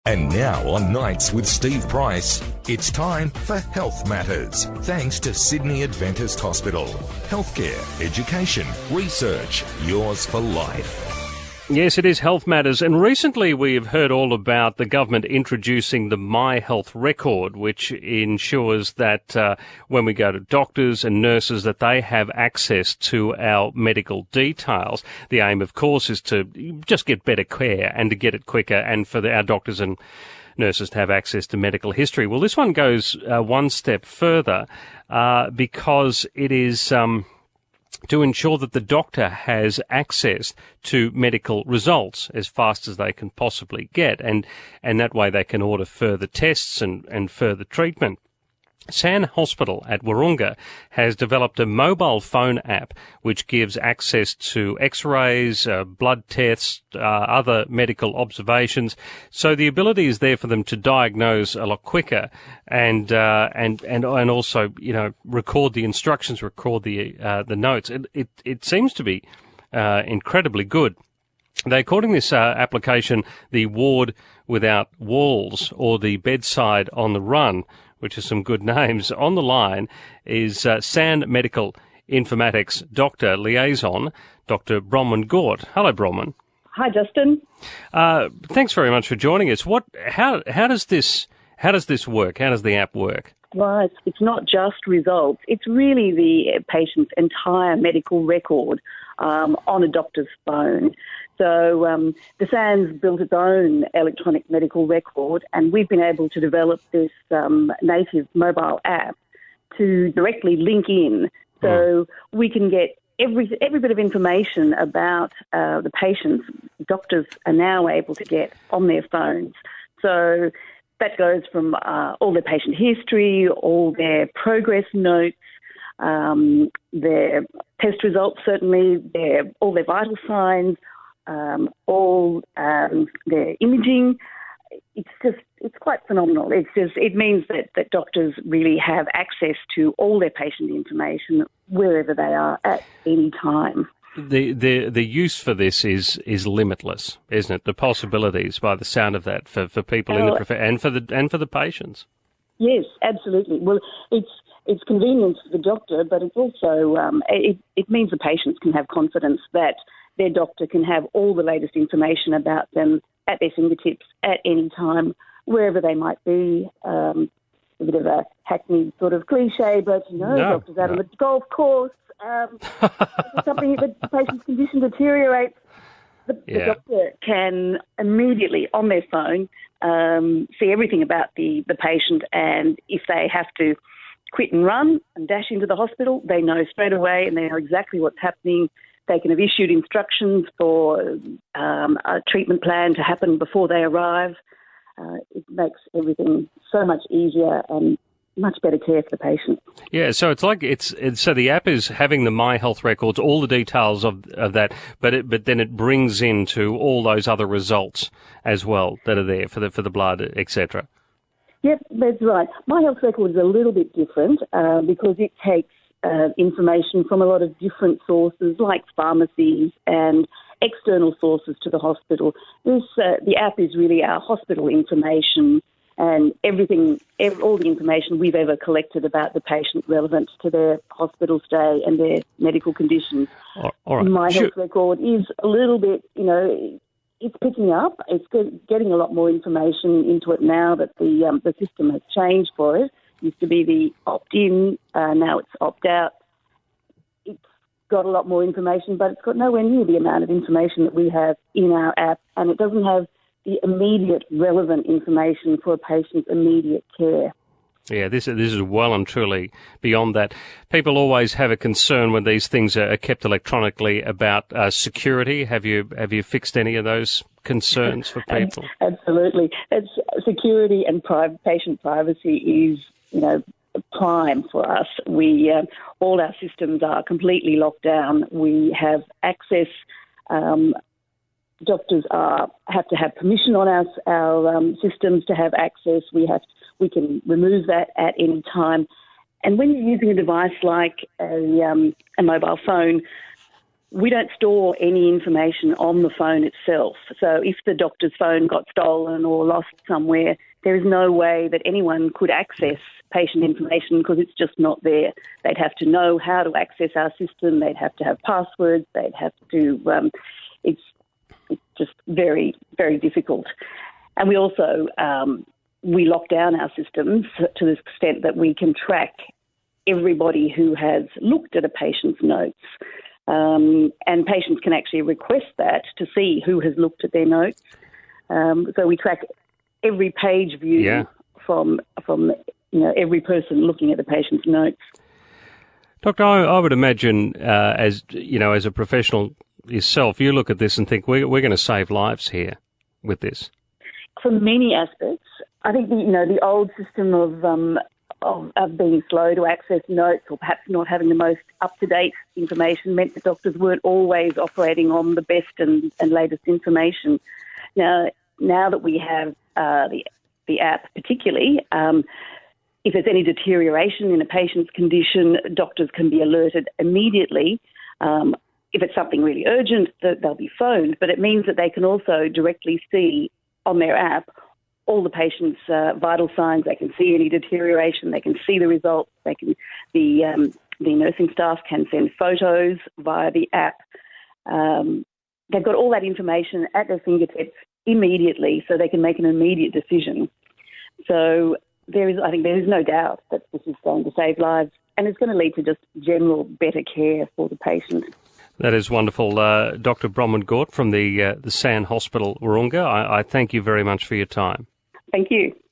And now on Nights with Steve Price, it's time for Health Matters. Thanks to Sydney Adventist Hospital. Healthcare, education, research, yours for life. Yes, it is Health Matters, and recently we have heard all about the government introducing the My Health Record, which ensures that when we go to doctors and nurses that they have access to our medical details. The aim, of course, is to just get better care and to get it quicker, and for our doctors and nurses to have access to medical history. Well, this one goes one step further because it is to ensure that the doctor has access to medical results as fast as they can possibly get, and that way they can order further tests and further treatment. San Hospital at Wahroonga has developed a mobile phone app which gives access to x-rays, blood tests, other medical observations. So the ability is there for them to diagnose a lot quicker and also, record the instructions, record the notes. It seems to be incredibly good. They're calling this application the Ward Without Walls, or the Bedside on the Run, which are some good names. On the line is San Medical Informatics Doctor Liaison, Dr. Bronwyn Gort. Hello, Bronwyn. Hi, Justin. Thanks very much for joining us. How does this work? How does the app work? Well, it's not just results. It's really the patient's entire medical record on a doctor's phone. So the SAN's built its own electronic medical record, and we've been able to develop this native mobile app to directly link in. So we can get every bit of information about the patients. Doctors are now able to get on their phones. So that goes from all their patient history, all their progress notes, their test results, certainly, all their vital signs, all their imaging. It's quite phenomenal. It means that doctors really have access to all their patient information wherever they are at any time. The use for this is limitless, isn't it? The possibilities, by the sound of that, for people in the profession and for the patients. Yes, absolutely. Well, it's convenience for the doctor, but it's also it means the patients can have confidence that their doctor can have all the latest information about them at their fingertips at any time, wherever they might be. A bit of a hackneyed sort of cliche, but doctors out on the golf course. Something that the patient's condition deteriorates, the doctor can immediately on their phone see everything about the patient, and if they have to quit and run and dash into the hospital, they know straight away and they know exactly what's happening. They can have issued instructions for a treatment plan to happen before they arrive. It makes everything so much easier and much better care for the patient. Yeah, so so the app is having the My Health records, all the details of that, but then it brings into all those other results as well that are there for the blood, etc. Yep, that's right. My Health record is a little bit different because it takes information from a lot of different sources, like pharmacies and external sources to the hospital. The app is really our hospital information and all the information we've ever collected about the patient relevant to their hospital stay and their medical conditions. All right. My Health record is a little bit, it's picking up. It's getting a lot more information into it now that the system has changed for it. It used to be the opt-in, now it's opt-out. It's got a lot more information, but it's got nowhere near the amount of information that we have in our app, and it doesn't have the immediate relevant information for a patient's immediate care. Yeah, this is well and truly beyond that. People always have a concern when these things are kept electronically about security. Have you fixed any of those concerns for people? Absolutely. Security and patient privacy is, prime for us. We all our systems are completely locked down. We have access. Doctors have to have permission on our systems to have access. We can remove that at any time. And when you're using a device like a mobile phone, we don't store any information on the phone itself. So if the doctor's phone got stolen or lost somewhere, there is no way that anyone could access patient information because it's just not there. They'd have to know how to access our system. They'd have to have passwords. They'd have to... It's just very, very difficult. And we also... we lock down our systems to the extent that we can track everybody who has looked at a patient's notes. And patients can actually request that to see who has looked at their notes. So we track every page view from every person looking at the patient's notes. Doctor, I would imagine, as a professional yourself, you look at this and think we're going to save lives here with this. From many aspects, I think the old system of being slow to access notes or perhaps not having the most up-to-date information meant that doctors weren't always operating on the best and latest information. Now that we have the app particularly, if there's any deterioration in a patient's condition, doctors can be alerted immediately. If it's something really urgent, they'll be phoned, but it means that they can also directly see on their app all the patient's vital signs. They can see any deterioration. They can see the results. The nursing staff can send photos via the app. They've got all that information at their fingertips immediately, so they can make an immediate decision. So I think there is no doubt that this is going to save lives, and it's going to lead to just general better care for the patient. That is wonderful. Dr. Bronwyn Gort from the San Hospital, Wahroonga, I thank you very much for your time. Thank you.